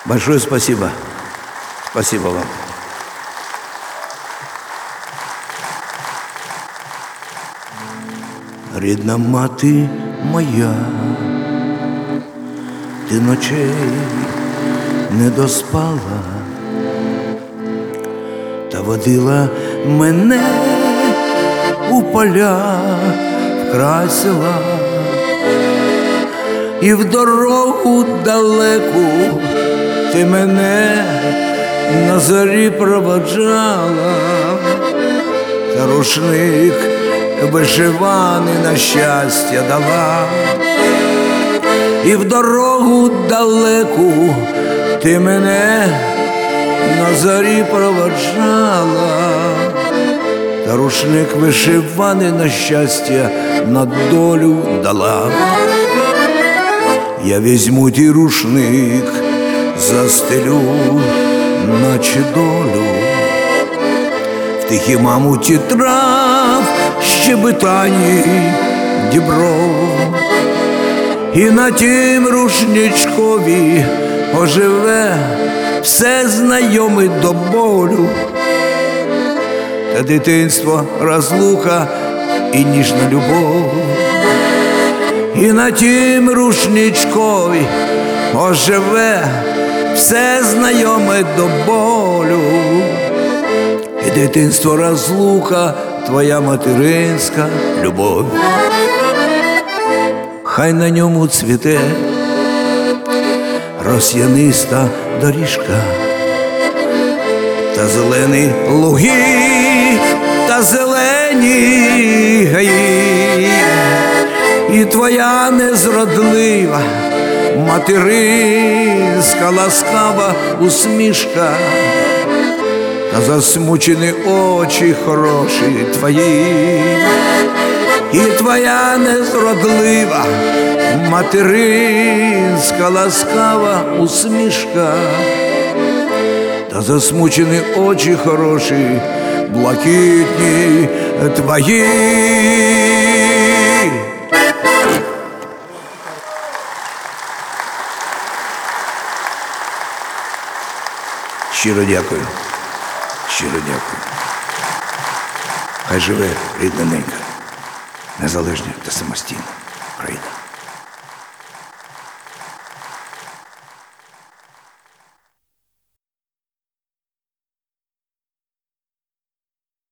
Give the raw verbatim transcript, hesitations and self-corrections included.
Большое спасибо. Спасибо вам. Рідна мати моя, ти ночей не доспала та водила мене у поля, в край села, і в дорогу далеку ти мене на зорі проводжала, та рушник вишиваний на щастя дала, і в дорогу далеку ти мене на зорі проводжала, та рушник вишиваний на щастя на долю дала. Я візьму ті рушник, застелю, наче долю, в тихій мамуті трав щебетані дібров, і на тім рушничкові оживе все знайоме до болю, та дитинство, розлука і ніжна любов. І на тім рушничкові оживе все знайоме до болю, і дитинство, розлука, твоя материнська любов. Хай на ньому цвіте рос'яниста доріжка, та зелені луги, та зелені гаї, і твоя незродлива материнська ласкава усмішка, та засмучені очі хороші твої, і твоя незродлива материнська ласкава усмішка, та засмучені очі хороші, блакитні твої. Щиро дякую. Щиро дякую. Хай живе рідна ненька, незалежна та самостійна країна.